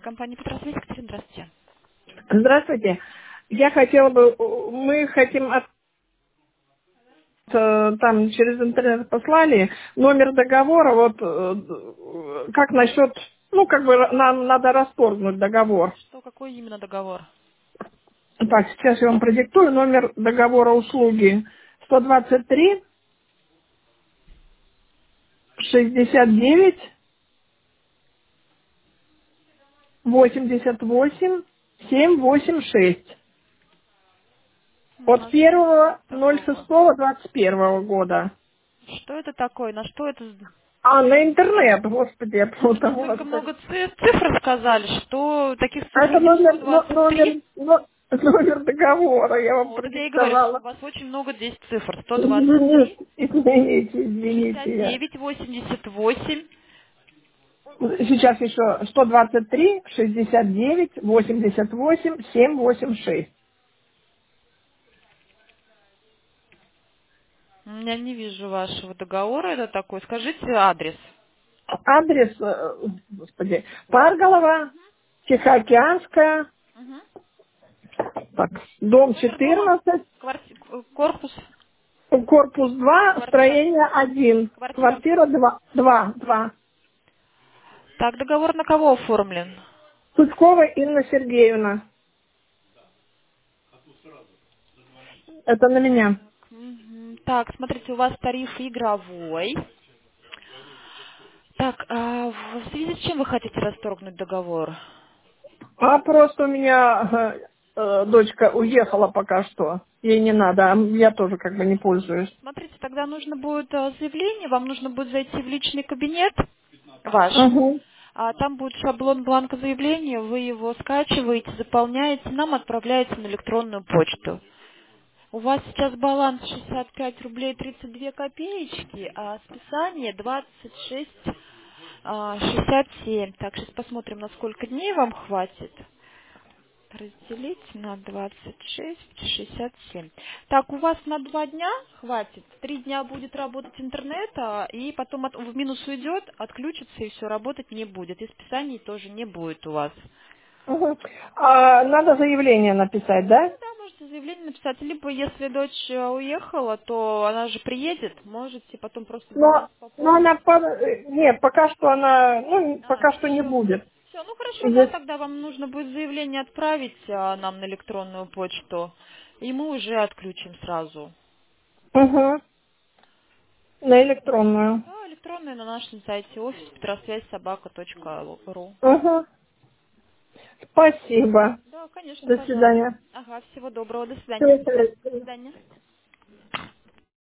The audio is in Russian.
Компания Петросвязь, Екатерина, здравствуйте. Здравствуйте. Я хотела бы, мы хотим там через интернет послали номер договора, вот как насчет, ну как бы нам надо расторгнуть договор. Что, какой именно договор? Так, сейчас я вам продиктую номер договора услуги 123 69 88 786 У от нас нет такого. 1.06.21 года. Что это такое? На что это? А, на интернет, господи, я Может, плутала. настолько много цифр сказали, что таких А цифр это нет номер, 123? номер договора, я вам Ну, вот я и говорю, что у продиктовала. вас очень много здесь цифр. Извините, 123, извините, я. 69, 88. Сейчас еще 123, 69, 88, 786. Я не вижу вашего договора. Это такой. Скажите адрес. Адрес, господи, Парголова, Тихоокеанская, Мгм. так, дом Номер дома? 14, Корпус? корпус 2, Квартира? строение 1, Квартира? квартира 2. Так, договор на кого оформлен? Сучкова Инна Сергеевна. Это на меня. Мгм. Так, смотрите, у вас тариф игровой. Так, а в связи с чем вы хотите расторгнуть договор? А просто у меня дочка уехала пока что. Ей не надо, а я тоже как бы не пользуюсь. Смотрите, тогда нужно будет заявление, вам нужно будет зайти в личный кабинет ваш. Угу. Там будет шаблон бланка заявления, вы его скачиваете, заполняете, нам отправляете на электронную почту. У вас сейчас баланс 65 рублей 32 копеечки, а списание 26 67. Так, сейчас посмотрим, на сколько дней вам хватит. Разделить на 26,67. Так, у вас на 2 дня хватит. 3 дня будет работать интернет, и потом в минус уйдет, отключится и все, работать не будет. И списаний тоже не будет у вас. Угу. А надо заявление написать, Ну да? да, можете заявление написать. Либо если дочь уехала, то она же приедет, можете потом просто баланс Но пополнить. она нет, пока что она, ну, пока что не Еще. будет. Все, ну хорошо, да, Здесь- тогда вам нужно будет заявление отправить нам на электронную почту, и мы уже отключим сразу. Угу. На электронную. Да, электронная на нашем сайте офис петросвязь@ру. Угу. Спасибо. Да, конечно, До пожалуйста. свидания. Ага, всего доброго, до свидания. Всего До хорошего. свидания.